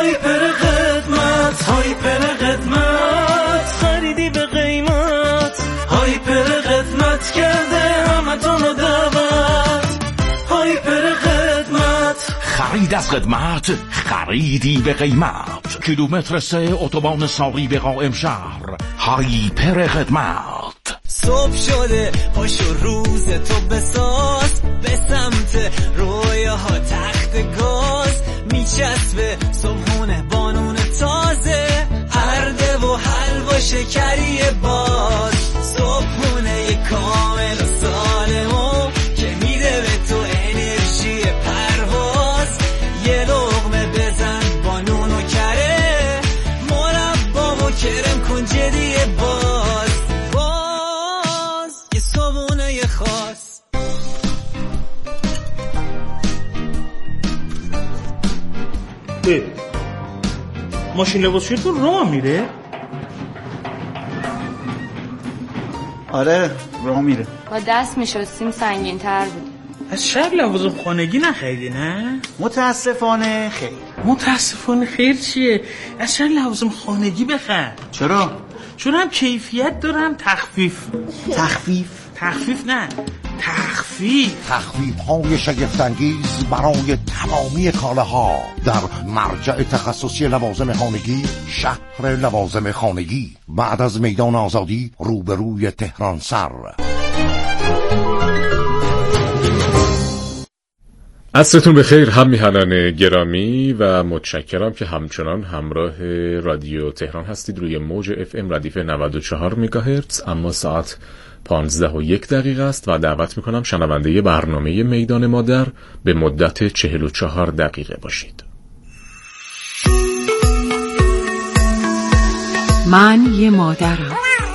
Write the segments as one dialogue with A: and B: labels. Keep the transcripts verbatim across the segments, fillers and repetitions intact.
A: هایپر خدمت، هایپر خدمت، خریدی به قیمت، هایپر خدمت کرده همتون دعوت، هایپر خدمت.
B: خرید از خدمت، خریدی به قیمت. کیلومتر سه اتوبان ساری به قائم شهر. هایپر خدمت.
A: صبح شده پاشو روز تو بساز، به سمت رویاها تخت گاز، میچسبه صبحونه بانون تازه، ارده و حلوا شکری باز، صبحونه کامل و سالمو که میده به تو انرژی پرواز، یه لقمه بزن بانون و کره، مربا و کرم کن جدی باز، باز یه صبحونه خاص.
C: ماشین لباسشویتون راه میره؟
D: آره راه میره.
E: با دست میشستیم سنگین تر بود.
C: از شب لوازم خانگی نخریدی نه؟
D: متاسفانه خیر.
C: متاسفانه خیر چیه؟ از شب لوازم خانگی بخر.
D: چرا؟
C: چون هم کیفیت دارم تخفیف.
D: تخفیف؟
C: تخفیف نه تخفیف
B: تخفیف های شگفت‌انگیز برای تمامی کالاها در مرجع تخصصی لوازم خانگی، شهر لوازم خانگی، بعد از میدان آزادی روبروی تهران سر.
F: عصرتون بخیر هم میهنان گرامی و متشکرم که همچنان همراه رادیو تهران هستید روی موج اف ام ردیف نود و چهار مگاهرتز. اما ساعت پانزده و یک دقیقه است و دعوت میکنم شنونده برنامه میدان مادر به مدت چهل و چهار دقیقه باشید.
G: من یه مادرم.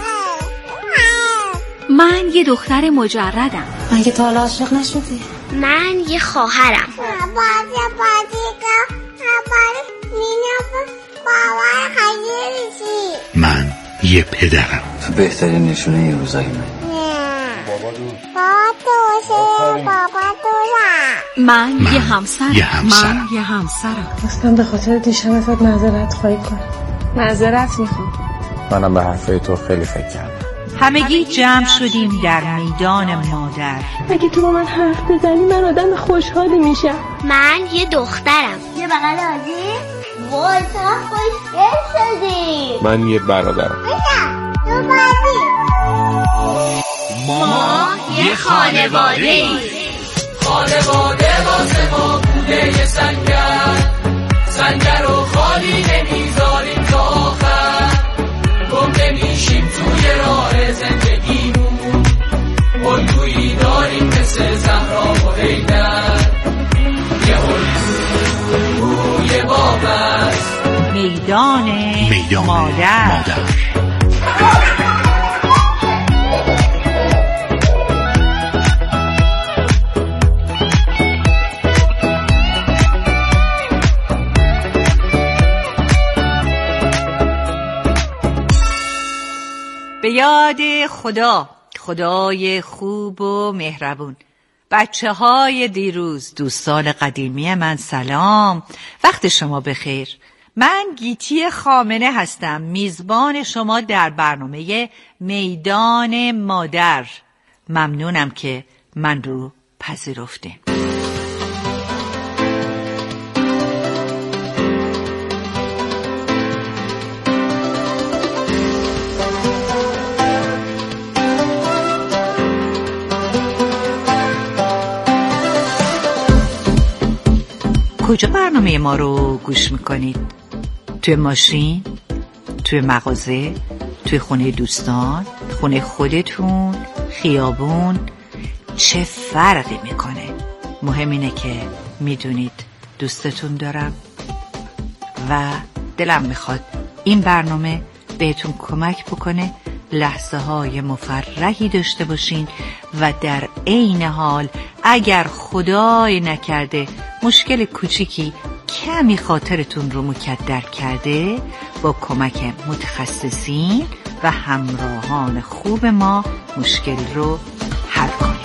G: من یه دختر مجردم.
H: من که تا حالا عاشق نشدی.
I: من یه خواهرم.
J: بازی بازی که خبر مینم باور خیلی.
K: من یه پدرم.
L: بهترین نشونه این روزای من.
J: بابا دو بابا دوشه بابا دو.
G: من یه همسرم.
K: یه همسرم.
G: من یه همسرم.
H: اصلا به خاطر دیشب ازت معذرت خواهی کنم.
E: معذرت میخوام.
L: منم به حرفای تو خیلی فکر کردم.
M: همگی جمع شدیم در میدان مادر.
H: اگه تو با من حرف بزنی من آدم خوشحالی میشم.
I: من یه دخترم.
J: یه بغل آزی وای تا خوشگل شدی.
L: من یه برادرم.
J: بشم تو بازی.
I: ما یه خانواده ایم.
A: خانواده واسه ما بوده یه سنگر، سنگر رو خالی نمیذاریم تا آخر، گم نمیشیم توی راه زندگیمون، الگویی داریم مثل زهرا و حیدر، یه الگوی بابر.
M: میدان,
K: میدان
M: مادر,
K: مادر.
M: به یاد خدا، خدای خوب و مهربون. بچه های دیروز، دوستان قدیمی من سلام، وقت شما بخیر. من گیتی خامنه هستم، میزبان شما در برنامه میدان مادر. ممنونم که من رو پذیرفتین. کجا برنامه ما رو گوش میکنید؟ توی ماشین؟ توی مغازه؟ توی خونه دوستان؟ خونه خودتون؟ خیابون؟ چه فرقی میکنه؟ مهم اینه که میدونید دوستتون دارم و دلم میخواد این برنامه بهتون کمک بکنه لحظه های مفرحی داشته باشین و در عین حال اگر خدای نکرده مشکل کوچیکی کمی خاطرتون رو مکدر کرده، با کمک متخصصین و همراهان خوب ما مشکل رو حل کنید.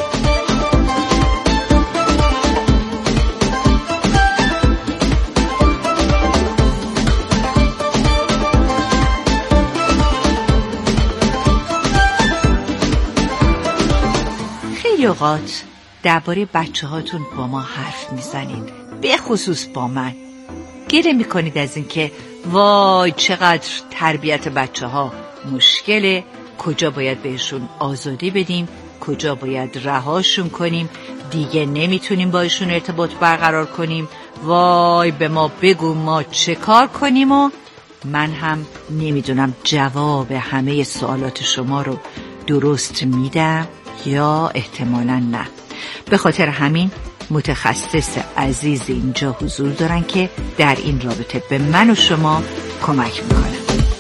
M: اوقات درباره بچه هاتون با ما حرف میزنید، به خصوص با من. گله میکنید از این که وای چقدر تربیت بچه ها مشکله، کجا باید بهشون آزادی بدیم، کجا باید رهاشون کنیم، دیگه نمیتونیم باشون ارتباط برقرار کنیم، وای به ما بگو ما چه کار کنیم. و من هم نمیدونم جواب همه سوالات شما رو درست میدم یا احتمالاً نه. به خاطر همین متخصص عزیز اینجا حضور دارن که در این رابطه به من و شما کمک میکنن.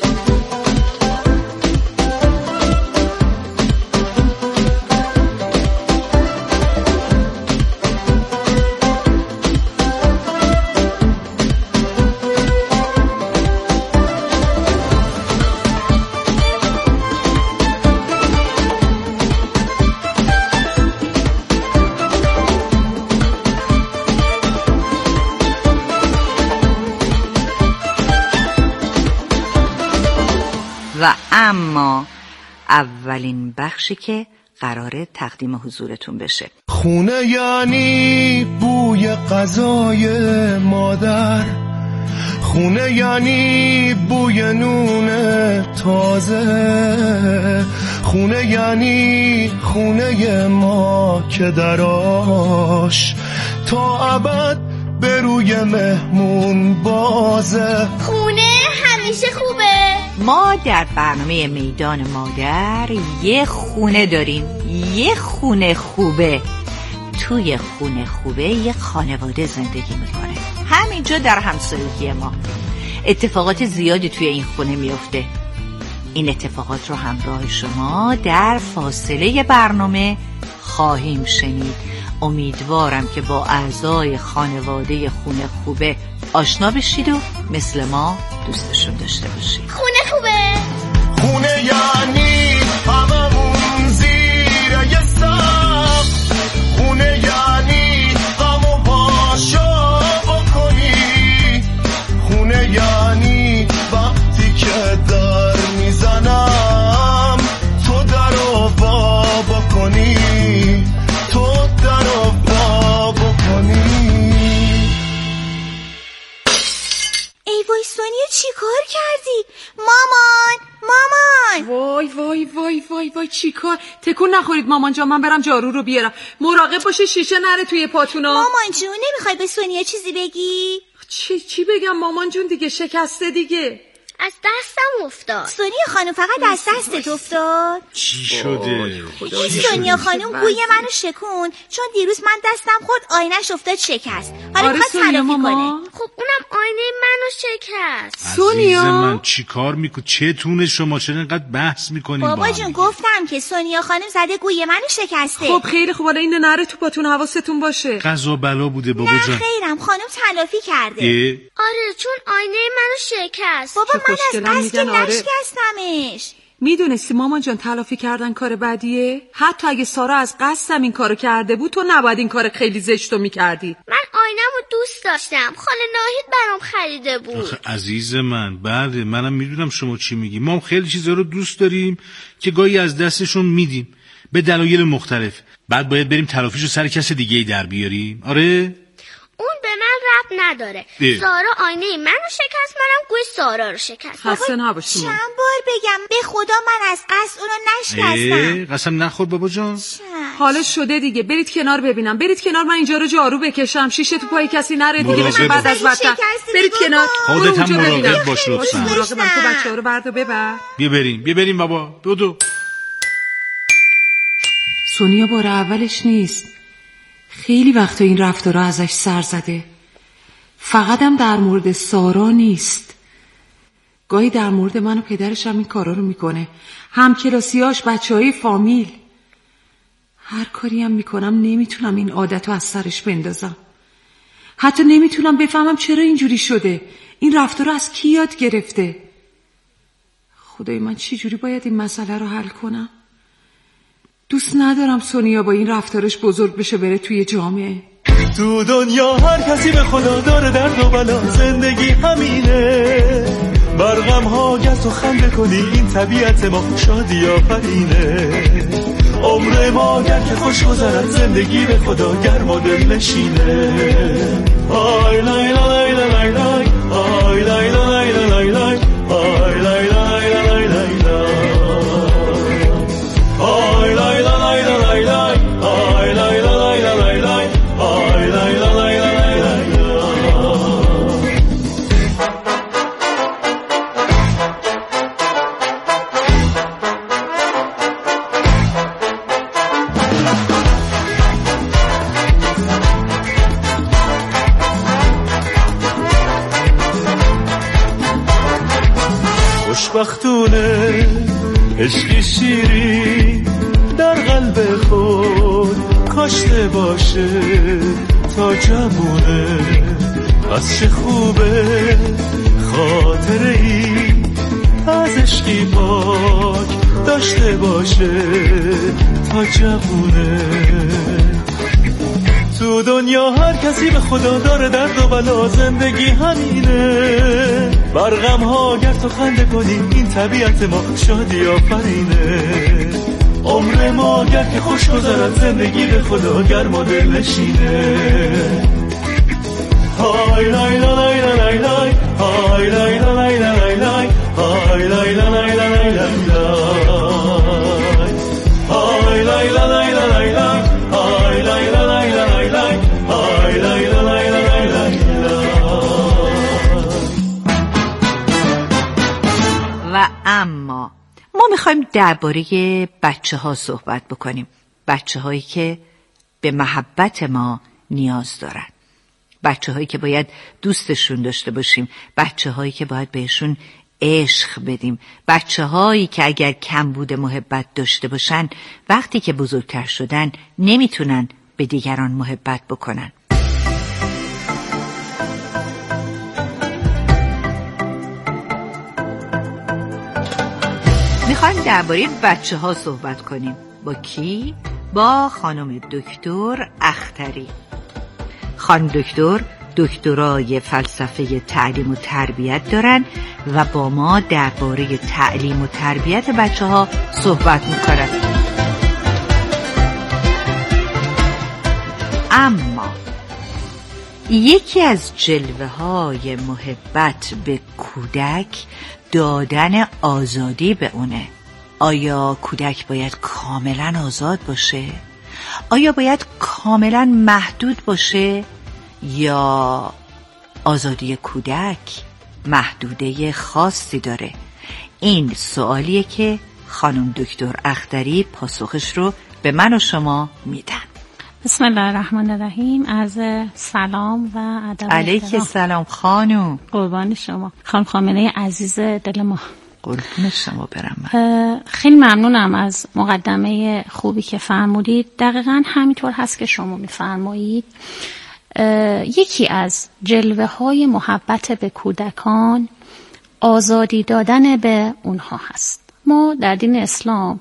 M: و اما اولین بخشی که قراره تقدیم حضورتون بشه،
N: خونه یعنی بوی غذای مادر، خونه یعنی بوی نون تازه، خونه یعنی خونه ما که دراش تا ابد به روی مهمون بازه.
J: خونه همیشه خوبه.
M: ما در برنامه میدان مادر یه خونه داریم، یه خونه خوبه. توی خونه خوبه یه خانواده زندگی میکنه، همینجا در همسایگی ما. اتفاقات زیادی توی این خونه میفته. این اتفاقات رو همراه شما در فاصله برنامه خواهیم شنید. امیدوارم که با اعضای خانواده خونه خوبه آشنا بشید و مثل ما دوستشون داشته باشید.
J: خونه خوبه.
N: خونه یعنی هممون زیر یه سقف، خونه یعنی غم و پاشا بکنی، خونه یعنی وقتی که در میزنم تو در رو با بکنی، تو در رو با بکنی.
J: ای وای سونیا چی کار کردی؟ مامان مامان.
O: وای وای وای وای وای چی کار؟ تکون نخورید مامان جان، من برم جارو رو بیارم. مراقب باشه شیشه نره توی پاتونا.
J: مامان جون نمیخوای به سونیا چیزی بگی؟
O: چی چی بگم مامان جون؟ دیگه شکسته دیگه،
J: از دستم افتاد. سونیا خانم فقط از دستت افتاد؟
K: چی شده؟
J: این سونیا خانم بوی منو شکون چون دیروز من دستم خورد آینش افتاد شکست. حالا
O: آره
J: میخواد تلافی کنه.
I: خب اونم آینه منو شکست.
O: سونیا
K: من چی کار میکنی؟ چه تونه شما چرا اینقدر بحث میکنین؟
J: بابا جون گفتم که سونیا خانم زده گوی منو شکسته.
O: خب خیلی خوب، حالا اینو نره تو پاتون، حواستون باشه.
K: قضا بلا بوده بابا جان.
J: نه خیرم خانم تلافی کرده.
K: اه؟
I: آره چون آینه منو شکست.
J: بابا من از قصد نشکستمش.
O: میدونستی مامان جان تلافی کردن کار بدیه؟ حتی اگه سارا از قصدم این کارو کرده بود تو نباید این کار خیلی زشتو میکردی.
I: من آینه‌مو دوست داشتم، خاله ناهید برام خریده بود.
K: آخه عزیز من، بله منم میدونم شما چی میگی. ما هم خیلی چیزا رو دوست داریم که گاهی از دستشون میدیم به دلایل مختلف، بعد باید بریم تلافیشو سر کس دیگه در بیاریم. آره
I: اون به من ربط نداره. اه. سارا آینه منو شکست، منم گوی سارا رو شکست.
O: خسته نباشی.
J: چند بار بگم به خدا من از قصد اونو نشکستم.
K: قسم نخور بابا جان.
O: حالا شده دیگه، برید کنار ببینم، برید کنار، من اینجا رو جارو بکشم، شیشه تو پای کسی نره دیگه بشه بعد از وقت. برید کنار.
K: خودت هم مراقب باش لطفا.
O: مراقبم. تو بچه‌ها رو بردار ببر.
K: بیا بریم بیا بریم بابا. بودو.
O: سونیا بار اولش نیست، خیلی وقتا این رفتارا ازش سر زده. فقط هم در مورد سارا نیست، گاهی در مورد من و پدرش هم این کارا رو میکنه، هم کلاسیاش، بچه های فامیل. هر کاری هم میکنم نمیتونم این عادت رو از سرش بندازم. حتی نمیتونم بفهمم چرا اینجوری شده، این رفتار رو از کی یاد گرفته. خدای من چی جوری باید این مسئله رو حل کنم؟ دوست ندارم سونیا با این رفتارش بزرگ بشه بره توی جامعه.
N: تو دنیا هر کسی به خدا داره درد و بلا، زندگی همینه، برغم ها گست و خنده کنی، این طبیعت ما شادی آفرینه. عمر ما گر که خوش گذرد زندگی به خدا گرم و دل نشینه. آی لای لای لای لای آی لای لای لای لای آی لای لای لای لای آی لای لای لای لای آی لای لای لای لای آی لای لای لای لای. خوشبختونه عشقی شیری در قلب خود کاشته باشه تا جمونه. از چه خوبه خاطره ای از عشقی پاک داشته باشه تا جمونه. تو دنیا هر کسی به خدا داره درد و بلا، زندگی همینه. بر غم ها گر تو خنده کنی این طبیعت ما شادی آفرینه. عمر ما گر که خوش گذرد زندگی به خدا گرم و دل نشینه. های لای لای لای لای های لای لای لای لای های لای لای لای لای های لای لای لای لای های لای لای لای لای های لای لای لای لای.
M: و اما ما میخوایم درباره بچه ها صحبت بکنیم. بچه هایی که به محبت ما نیاز دارن، بچه هایی که باید دوستشون داشته باشیم، بچه هایی که باید بهشون عشق بدیم، بچه هایی که اگر کم بوده محبت داشته باشن وقتی که بزرگتر شدن نمیتونن به دیگران محبت بکنن. میخوایم درباره بچه ها صحبت کنیم. با کی؟ با خانم دکتر اختری. خانم دکتر دکترای فلسفه تعلیم و تربیت دارن و با ما درباره تعلیم و تربیت بچه ها صحبت میکنن. اما یکی از جلوه های محبت به کودک دادن آزادی به اونه. آیا کودک باید کاملا آزاد باشه؟ آیا باید کاملا محدود باشه؟ یا آزادی کودک محدوده خاصی داره؟ این سوالیه که خانم دکتر اختری پاسخش رو به من و شما میدن.
P: بسم الله الرحمن الرحیم. عرض سلام و ادب.
M: علیک سلام خانم.
P: قربان شما خانم خامنه عزیز دل ما.
M: قربون شما برم من.
P: خیلی ممنونم از مقدمه خوبی که فرمودید. دقیقاً همینطور هست که شما میفرمایید. یکی از جلوه های محبت به کودکان آزادی دادن به اونها هست. ما در دین اسلام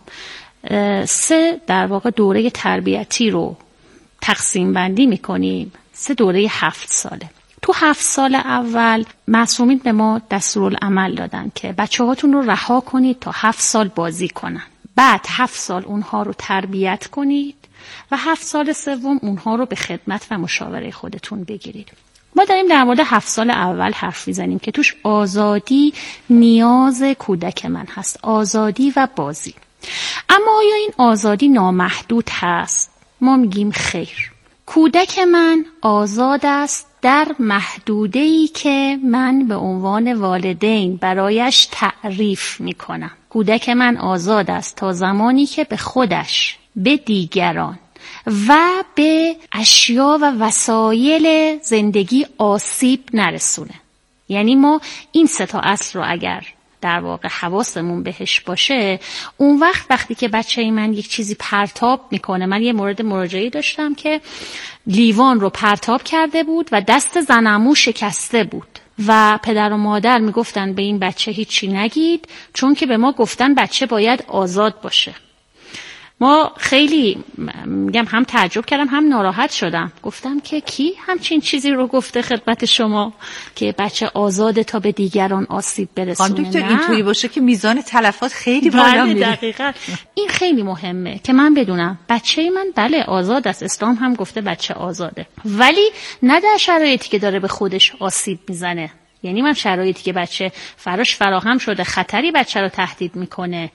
P: سه در واقع دوره تربیتی رو تقسیم بندی میکنیم. سه دوره هفت ساله. تو هفت سال اول معصومین به ما دستورالعمل دادن که بچه هاتون رو رها کنید تا هفت سال بازی کنن. بعد هفت سال اونها رو تربیت کنید و هفت سال سوم اونها رو به خدمت و مشاوره خودتون بگیرید. ما داریم در مورد هفت سال اول حرف میزنیم که توش آزادی نیاز کودک من هست، آزادی و بازی. اما آیا این آزادی نامحدود هست؟ ما میگیم خیر. کودک من آزاد است در محدوده‌ای که من به عنوان والدین برایش تعریف میکنم. کودک من آزاد است تا زمانی که به خودش، به دیگران و به اشیا و وسایل زندگی آسیب نرسونه. یعنی ما این سه تا اصل رو اگر در واقع حواسمون بهش باشه، اون وقت وقتی که بچه من یک چیزی پرتاب میکنه، من یه مورد مراجعه داشتم که لیوان رو پرتاب کرده بود و دست زنمو شکسته بود و پدر و مادر میگفتن به این بچه هیچی نگید چون که به ما گفتن بچه باید آزاد باشه. ما خیلی میگم هم تعجب کردم هم ناراحت شدم. گفتم که کی همچین چیزی رو گفته خدمت شما که بچه آزاده تا به دیگران آسیب برسونه؟
M: خانم دکتر اینطوری باشه که میزان تلفات خیلی بالا میره.
P: دقیقاً این خیلی مهمه که من بدونم بچه من بله آزاد است، اسلام هم گفته بچه آزاده، ولی نه در شرایطی که داره به خودش آسیب میزنه. یعنی من شرایطی که بچه فراش فراهم شده خطری بچه رو تهدید میکنه،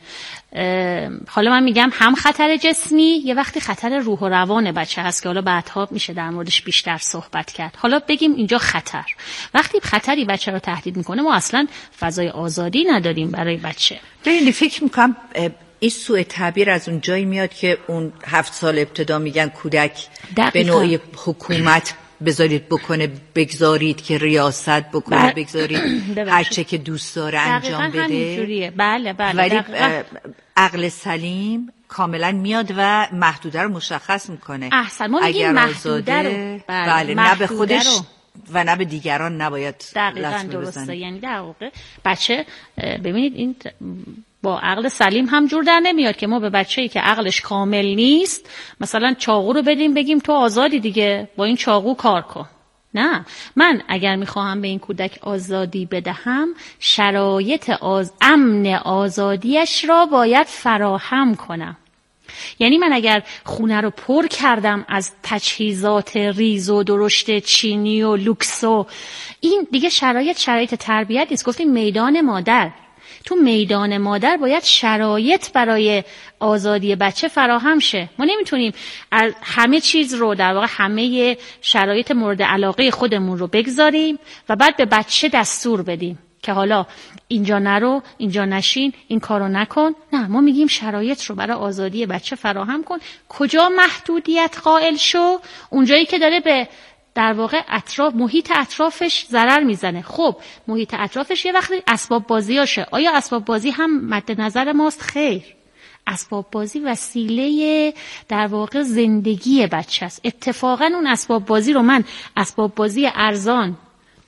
P: حالا من میگم هم خطر جسمی، یه وقتی خطر روح و روان بچه هست که حالا بعدها میشه در موردش بیشتر صحبت کرد. حالا بگیم اینجا خطر، وقتی خطری بچه رو تهدید میکنه ما اصلا فضای آزادی نداریم برای بچه.
M: ببینید فکر میکنم این سوء تعبیر از اون جایی میاد که اون هفت سال ابتدا میگن کودک به نوعی حکومت بذارید بکنه، بگذارید که ریاست بکنه، بگذارید هر چه که دوست داره انجام بده.
P: بله بله.
M: ولی عقل سلیم کاملا میاد و محدوده رو مشخص میکنه.
P: احسن، ما میگیم محدوده رو
M: بله, بله. نه به خودش رو. و نه به دیگران نباید
P: دقیقاً درسته. یعنی در واقع بچه ببینید این با عقل سلیم هم جور در نمیاد که ما به بچه‌ای که عقلش کامل نیست مثلا چاقو رو بدیم بگیم تو آزادی دیگه با این چاقو کار کن. نه، من اگر میخواهم به این کودک آزادی بدهم شرایط آز... امن آزادیش را باید فراهم کنم. یعنی من اگر خونه رو پر کردم از تجهیزات ریز و درشت چینی و لوکس و این دیگه شرایط شرایط تربیت نیست. گفتیم میدان مادر، تو میدان مادر باید شرایط برای آزادی بچه فراهم شه. ما نمیتونیم از همه چیز رو در واقع همه شرایط مورد علاقه خودمون رو بگذاریم و بعد به بچه دستور بدیم که حالا اینجا نرو، اینجا نشین، این کارو نکن. نه، ما میگیم شرایط رو برای آزادی بچه فراهم کن. کجا محدودیت قائل شو؟ اونجایی که داره به در واقع اطراف محیط اطرافش ضرر میزنه. خب محیط اطرافش یه وقتی اسباب بازیاشه. آیا اسباب بازی هم مد نظر ماست؟ خیر. اسباب بازی وسیله در واقع زندگی بچه است. اتفاقا اون اسباب بازی رو من اسباب بازی ارزان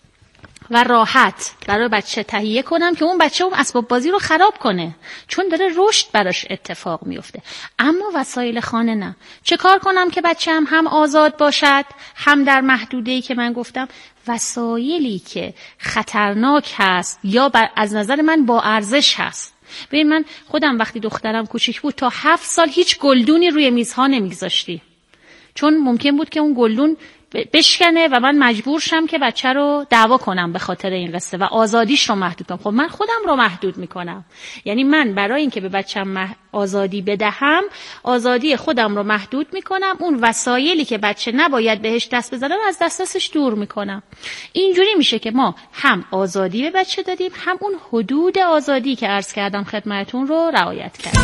P: و راحت برای بچه تهیه کنم که اون بچه اون اسباب بازی رو خراب کنه، چون داره رشد براش اتفاق میفته. اما وسایل خانه نه. چه کار کنم که بچه هم هم آزاد باشد هم در محدوده‌ای که من گفتم؟ وسایلی که خطرناک هست یا از نظر من با ارزش هست. ببین من خودم وقتی دخترم کوچیک بود تا هفت سال هیچ گلدونی روی میزها نمیگذاشتی، چون ممکن بود که اون گلدون بشکنه و من مجبور شم که بچه رو دعوا کنم به خاطر این قصه و آزادیش رو محدود کنم. خب من خودم رو محدود میکنم. یعنی من برای اینکه به بچه‌م آزادی بدهم آزادی خودم رو محدود میکنم، اون وسایلی که بچه نباید بهش دست بزنه از دسترسش دور میکنم. اینجوری میشه که ما هم آزادی به بچه دادیم هم اون حدود آزادی که عرض کردم خدمتون رو رعایت کردیم.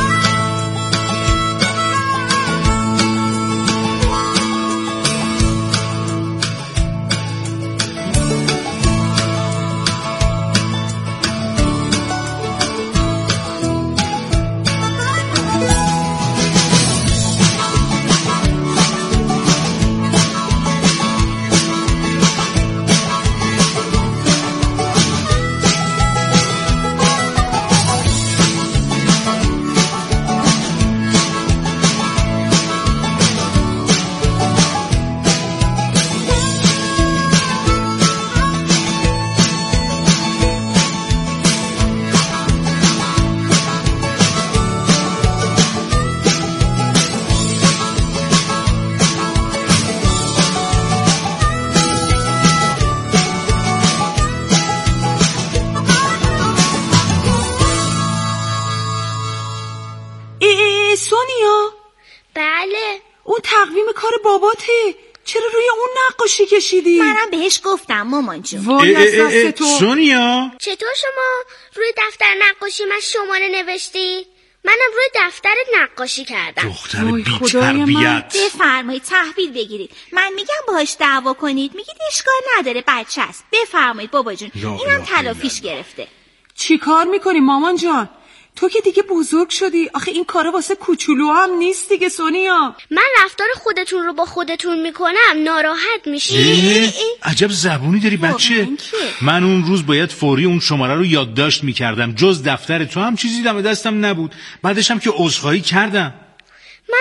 O: باباته چرا روی اون نقاشی کشیدی؟
J: منم بهش گفتم مامان جون.
K: سونیا
I: چطور شما روی دفتر نقاشی من شماره نوشتی؟ منم روی دفتر نقاشی کردم.
K: دختر بی تربیت.
J: بفرمایید تحویل بگیرید. من میگم باهاش دعوا کنید، میگید اشکال نداره بچه است. بفرمایید بابا جون، اینم تلافیش گرفته.
O: چی کار میکنی مامان جان؟ تو که دیگه بزرگ شدی. آخه این کارا واسه کوچولو هم نیست دیگه سونیا.
I: من رفتار خودتون رو با خودتون میکنم ناراحت میشی؟
K: عجب زبونی داری بچه. من اون روز باید فوری اون شماره رو یادداشت میکردم، جز دفتر تو هم چیزی دم دستم نبود. بعدش هم که عذرخواهی کردم.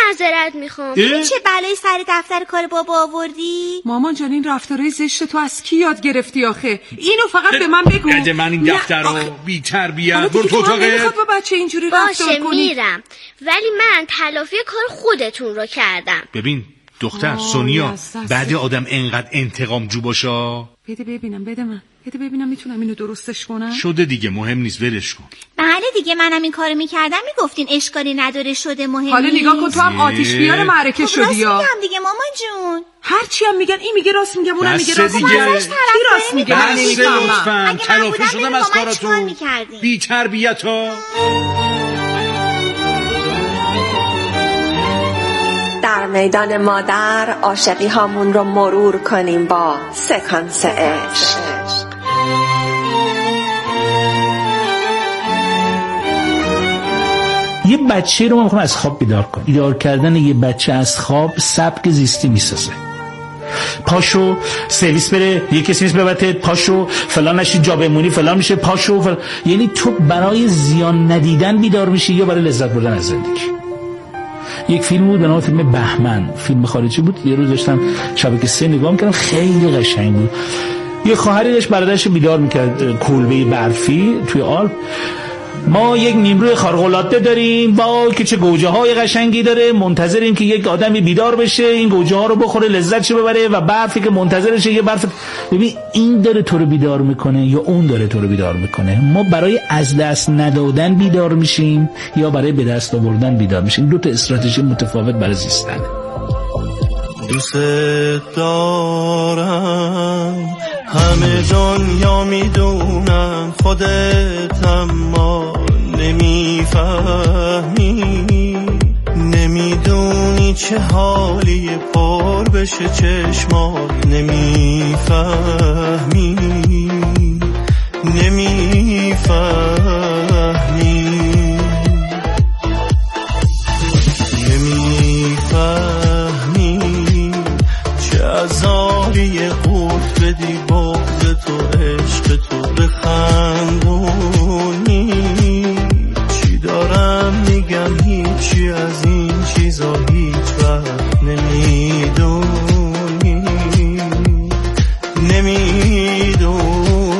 I: معذرت میخوام.
J: چه بلایی سر دفتر کار بابا آوردی؟
O: مامان جان این رفتارهای زشت تو از کی یاد گرفتی آخه؟ اینو فقط به من بگو.
K: بده من این دفتر رو بی تربیت. برو تو اتاقت.
O: نمیخواد با بچه اینجوری رفتار کنی.
I: باشه میرم، ولی من تلافی کار خودتون رو کردم.
K: ببین دختر سونیا، بعد آدم انقدر انتقام جو باشه.
O: بده ببینم، بده من، بده ببینم میتونم اینو درستش کنم.
K: شده دیگه، مهم نیست، ولش کن.
J: بله دیگه منم این کارو میکردم میگفتین اشکالی نداره، شده مهم نیست.
O: حالا نگاه کن تو هم آتش بیار معرکه شدی یا؟
J: راست میگم دیگه مامان جون.
O: هر چی هم میگن این میگه راست میگم اونم میگه راست میگم.
K: کی
O: راست میگه؟
K: من نمیفهمم. تلافی شدم از کاراتون. بی تربیتا.
Q: در میدان مادر عاشقی هامون رو مرور کنیم با سکانس عشق.
R: یه بچه رو ما میخوایم از خواب بیدار کنیم. بیدار کردن یه بچه از خواب سبک زیستی میسازه. پاشو سرویس بره، یه کسی نیست ببرته، پاشو فلان نشی جا بمونی فلان میشه، پاشو فلان. یعنی تو برای زیان ندیدن بیدار میشی یا برای لذت بردن از زندگی. یک فیلم بود به نام فیلم بهمن، فیلم خارجی بود. یه روز داشتم شبکه سه نگاه میکردم، خیلی قشنگ بود. یه خواهری داشت برادرش بیدار میکرد کلبه برفی توی آلپ. ما یک نیمروی خارق‌العاده داریم، وای که چه گوجه های قشنگی داره، منتظریم که یک آدمی بیدار بشه این گوجه ها رو بخوره لذتش ببره و برفی که منتظرشه یه برف. ببین این داره تو رو بیدار میکنه یا اون داره تو رو بیدار میکنه؟ ما برای از دست ندادن بیدار میشیم یا برای به دست آوردن بیدار میشیم؟ دو تا استراتژی متفاوت برای زیستن.
N: دوست دارم همه دنیا میدونم، خودت اما نمیفهمی، نمیدونی چه حالی پر بشه چشمات، نمیفهمی نمیفهمی نمیفهمی چه عذابی قوت بدی بغض تو عشق تو بخندونی. چی دارم میگم هیچی از این چیزا هیچ وقت نمیدونی نمیدونی.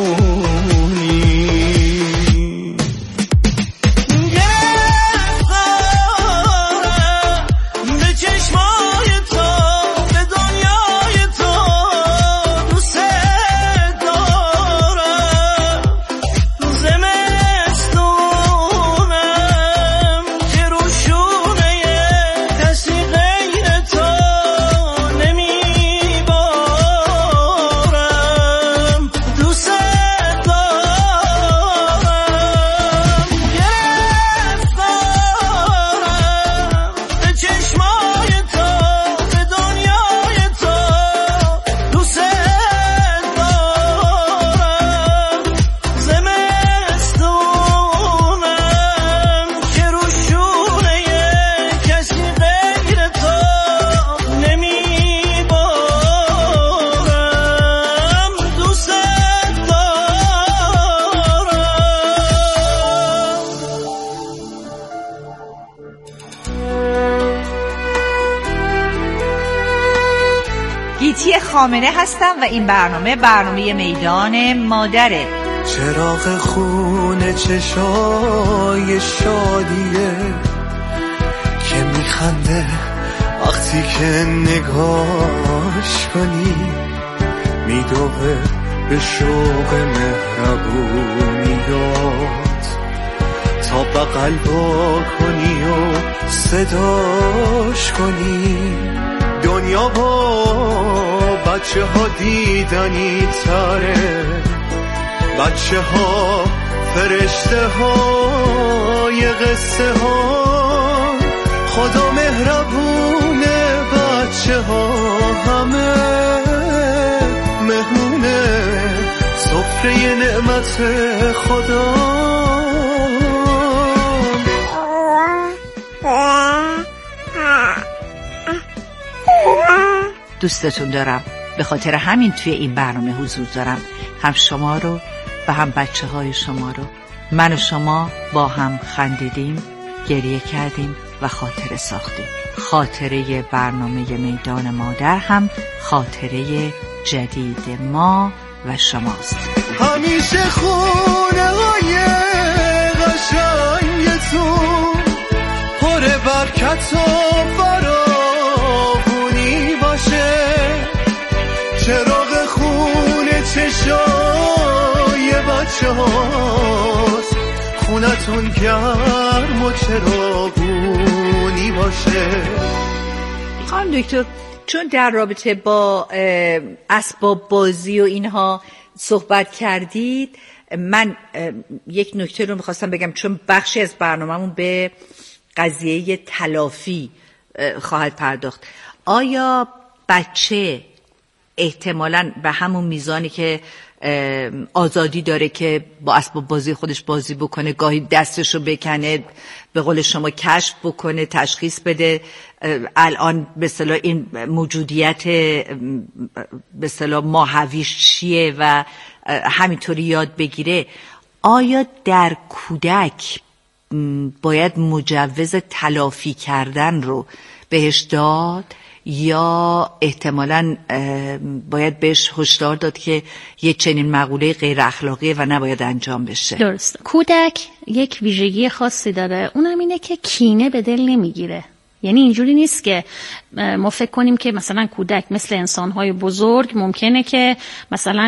M: خامنه هستم و این برنامه برنامه میدان مادره.
N: چراغ خونه چشای شادیه که میخنده وقتی که نگاش کنی، میدوه به شوق مهربونیات تا بغل با کنی و صداش کنی. دنیا با بچه ها دیدنی تره، بچه ها فرشته های قصه ها، خدا مهربونه بچه ها همه مهمونه سفره نعمت خدا.
M: دوستتون دارم، به خاطر همین توی این برنامه حضور دارم، هم شما رو و هم بچه های شما رو. من و شما با هم خندیدیم، گریه کردیم و خاطره ساختیم. خاطره برنامه میدان مادر هم خاطره جدید ما و شماست.
N: همیشه خونه های قشنگتون پر برکت و فراوونی باشه، چراغ خونه چشای بچه هاست، خونتون گرم و چراغونی باشه.
M: خانم دکتر، چون در رابطه با اسباب بازی و اینها صحبت کردید، من یک نکته رو میخواستم بگم، چون بخشی از برنامه‌مون به قضیه تلافی خواهد پرداخت. آیا بچه احتمالاً به همون میزانی که آزادی داره که با اسباب بازی خودش بازی بکنه، گاهی دستشو بکنه، به قول شما کشف بکنه، تشخیص بده الان به اصطلاح این موجودیت به اصطلاح ماهویش چیه و همینطوری یاد بگیره، آیا در کودک باید مجوز تلافی کردن رو بهش داد یا احتمالاً باید بهش هشدار داد که یه چنین مقوله غیر اخلاقیه و نباید انجام بشه؟
P: درست. کودک یک ویژگی خاصی داره، اونم اینه که کینه به دل نمیگیره. یعنی اینجوری نیست که ما فکر کنیم که مثلا کودک مثل انسان‌های بزرگ ممکنه که مثلا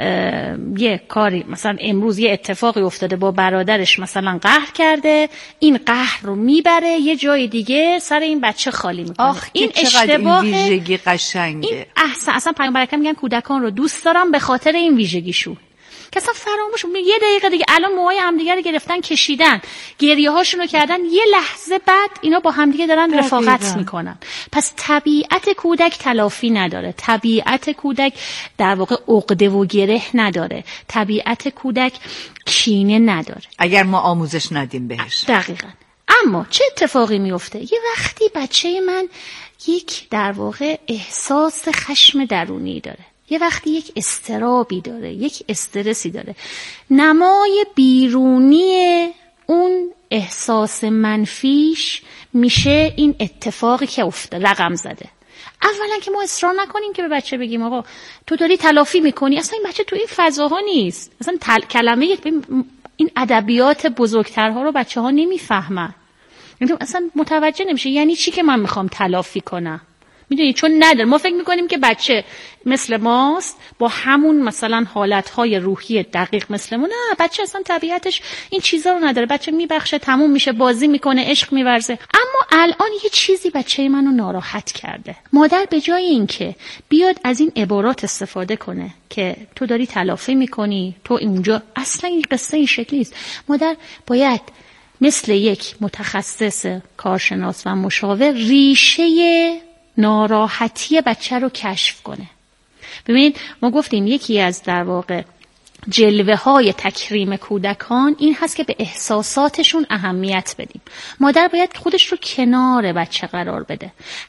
P: یه کاری، مثلا امروز یه اتفاقی افتاده با برادرش مثلا قهر کرده، این قهر رو میبره یه جای دیگه سر این بچه خالی میکنه.
M: آخ
P: این
M: اشتباه، این ویژگی قشنگه.
P: این احسن اصلا پیامبر اکرم میگن کودکان رو دوست دارم به خاطر این ویژگیشون. که اصلا فراموش، یه دقیقه دیگه الان موهای همدیگه رو گرفتن کشیدن، گریه هاشون رو کردن، یه لحظه بعد اینا با همدیگه دارن رفاقت میکنن. پس طبیعت کودک تلافی نداره، طبیعت کودک در واقع عقده و گره نداره، طبیعت کودک کینه نداره
M: اگر ما آموزش ندیم بهش.
P: دقیقاً. اما چه اتفاقی میفته؟ یه وقتی بچه من یک در واقع احساس خشم درونی داره، یه وقتی یک اضطرابی داره، یک استرسی داره، نمای بیرونی اون احساس منفیش میشه این اتفاقی که افتاده، رقم زده. اولا که ما اصرار نکنیم که به بچه بگیم آقا تو داری تلافی میکنی، اصلا این بچه تو این فضاها نیست، اصلا تل... کلمه این ادبیات بزرگترها رو بچه ها نمیفهمن، اصلا متوجه نمیشه یعنی چی که من میخوام تلافی کنم. میدونی چون نداره، ما فکر میکنیم که بچه مثل ماست با همون مثلا حالتهای روحی دقیق مثل ما. نه، بچه اصلا طبیعتش این چیزا رو نداره، بچه میبخشه، تموم میشه، بازی میکنه، عشق میورزه. اما الان یه چیزی بچه منو ناراحت کرده. مادر به جای اینکه بیاد از این عبارات استفاده کنه که تو داری تلافی میکنی، تو اونجا، اصلا این قصه این شکلی نیست. مادر باید مثل یک متخصص کارشناس و مشاور ریشه ناراحتی بچه رو کشف کنه. ببینید ما گفتیم یکی از در واقع جلوه های تکریم کودکان این هست که به احساساتشون اهمیت بدیم. مادر باید خودش رو کنار بچه قرار بده،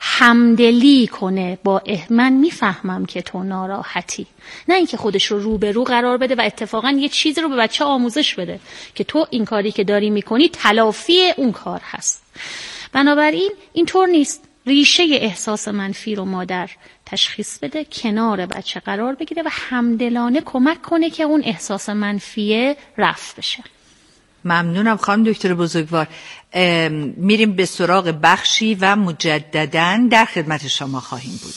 P: همدلی کنه با اه من میفهمم که تو ناراحتی، نه اینکه خودش رو روبرو قرار بده و اتفاقا یه چیزی رو به بچه آموزش بده که تو این کاری که داری میکنی تلافی اون کار هست. بنابراین اینطور نیست. ریشه احساس منفی رو مادر تشخیص بده، کنار بچه قرار بگیره و همدلانه کمک کنه که اون احساس منفی رفع بشه.
M: ممنونم خانم دکتر بزرگوار. میریم به سراغ بخشی و مجدداً در خدمت شما خواهیم بود.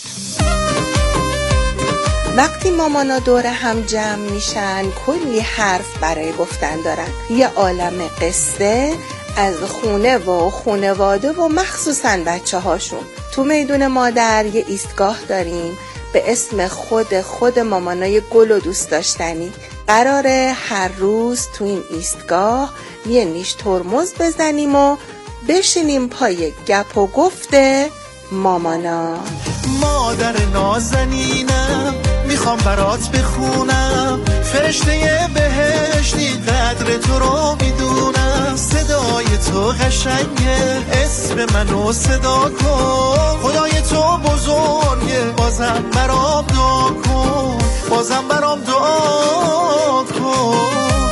Q: وقتی مامانا دور هم جمع میشن کلی حرف برای گفتن دارن، یه عالم قصه از خونه و خونواده و مخصوصاً بچه هاشون. تو میدون مادر یه ایستگاه داریم به اسم خود خود مامانای گل و دوست داشتنی. قراره هر روز تو این ایستگاه یه نیش ترمز بزنیم و بشینیم پای گپ و گفت مامانا.
N: مادر نازنینم میخوام برات بخونم، فرشته بهشتی قدر تو رو میدونم، صدای تو قشنگه اسم منو صدا کن، خدای تو بزرگه بازم برام دعا کن، بازم برام دعا کن.